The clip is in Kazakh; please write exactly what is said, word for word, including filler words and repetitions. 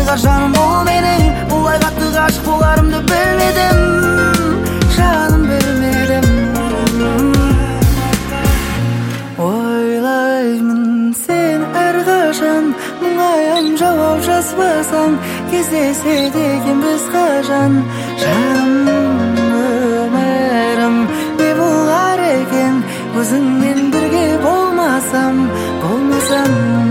Качан бул менин булай катты гашык боларымды билмедим, жаным билмедим. Ойлаймын сен ар качан мұңайым жауап жазбасаң, кездесет экенбиз качан. Жаным өмүрүм не болар экен өзүңмен бирге болмасам, болмасам.